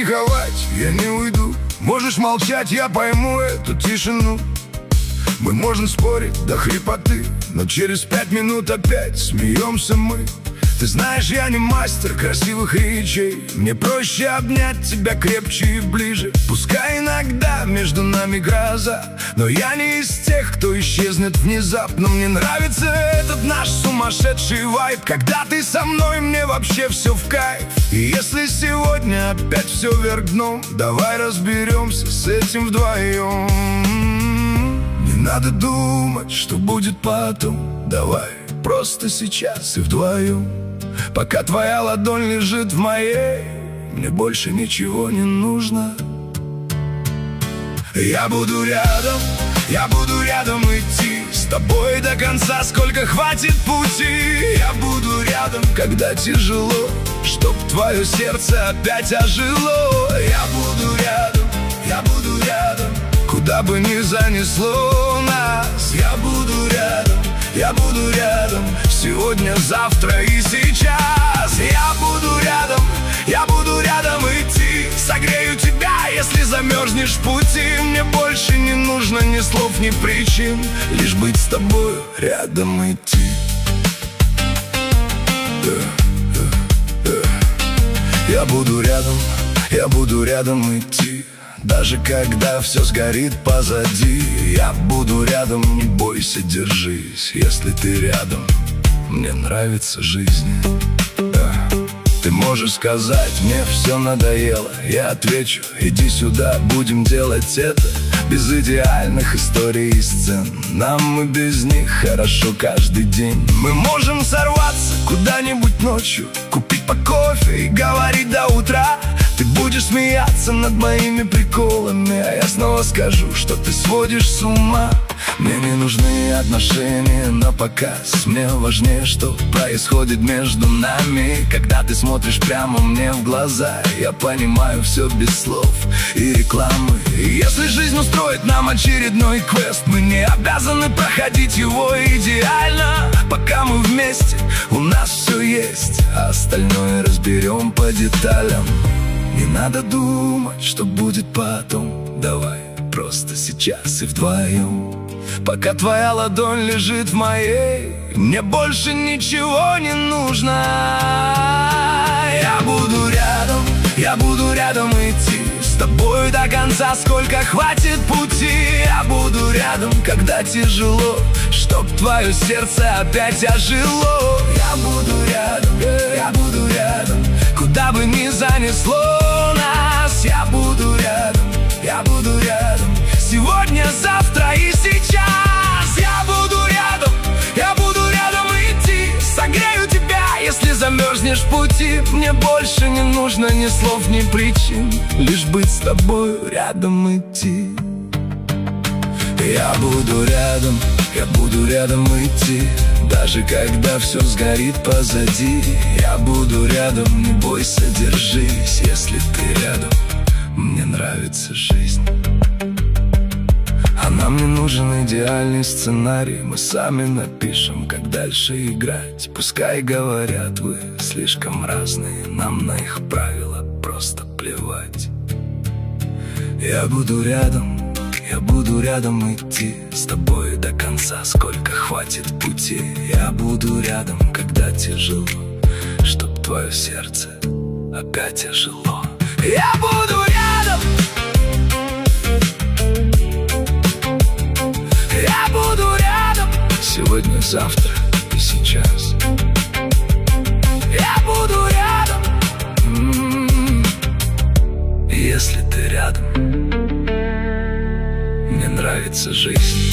психовать, я не уйду. Можешь молчать, я пойму эту тишину. Мы можем спорить до хрипоты, но через 5 минут опять смеемся мы. Ты знаешь, я не мастер красивых речей. Мне проще обнять тебя крепче и ближе. Пускай иногда между нами гроза, но я не из тех, кто исчезнет внезапно. Мне нравится этот наш сумасшедший вайб. Когда ты со мной, мне вообще все в кайф. И если сегодня опять все вверх дном, давай разберемся с этим вдвоем. Не надо думать, что будет потом. Давай просто сейчас и вдвоем. Пока твоя ладонь лежит в моей, мне больше ничего не нужно. Я буду рядом идти с тобой до конца, сколько хватит пути. Я буду рядом, когда тяжело, чтоб твое сердце опять ожило. Я буду рядом, куда бы ни занесло нас. Я буду рядом, сегодня, завтра и сейчас. Я буду рядом идти, согрею тебя, если замерзнешь в пути. Мне больше не нужно ни слов, ни причин, лишь быть с тобой рядом идти. Я буду рядом идти, даже когда все сгорит позади. Я буду рядом, не бойся, держись. Если ты рядом, мне нравится жизнь. Ты можешь сказать, мне все надоело. Я отвечу, иди сюда, будем делать это без идеальных историй и сцен. Нам и без них хорошо каждый день. Мы можем сорваться куда-нибудь ночью, купить по кофе и говорить до утра. Ты будешь смеяться над моими приколами, а я снова скажу, что ты сводишь с ума. Мне не нужны отношения на показ. Мне важнее, что происходит между нами. Когда ты смотришь прямо мне в глаза, я понимаю все без слов и рекламы. И если жизнь устроит нам очередной квест, мы не обязаны проходить его идеально. Пока мы вместе, у нас все есть, а остальное разберем по деталям. Не надо думать, что будет потом. Давай просто сейчас и вдвоем. Пока твоя ладонь лежит в моей, мне больше ничего не нужно. Я буду рядом идти с тобой до конца, сколько хватит пути. Я буду рядом, когда тяжело, чтоб твое сердце опять ожило. Я буду рядом, куда бы ни занесло нас. Я буду рядом, сегодня, завтра и сейчас. Я буду рядом идти, согрею тебя, если замерзнешь в пути. Мне больше не нужно ни слов, ни причин, лишь быть с тобой рядом идти. Я буду рядом идти, даже когда все сгорит позади. Я буду рядом, не бойся, держись. Если ты рядом, мне нравится жизнь. А нам не нужен идеальный сценарий. Мы сами напишем, как дальше играть. Пускай говорят, вы слишком разные, нам на их правила просто плевать. Я буду рядом идти с тобой до конца, сколько хватит пути. Я буду рядом, когда тяжело, чтоб твое сердце опять ожило. Я буду рядом, я буду рядом, сегодня, завтра и сейчас. Я буду рядом, если ты рядом, мне нравится жизнь.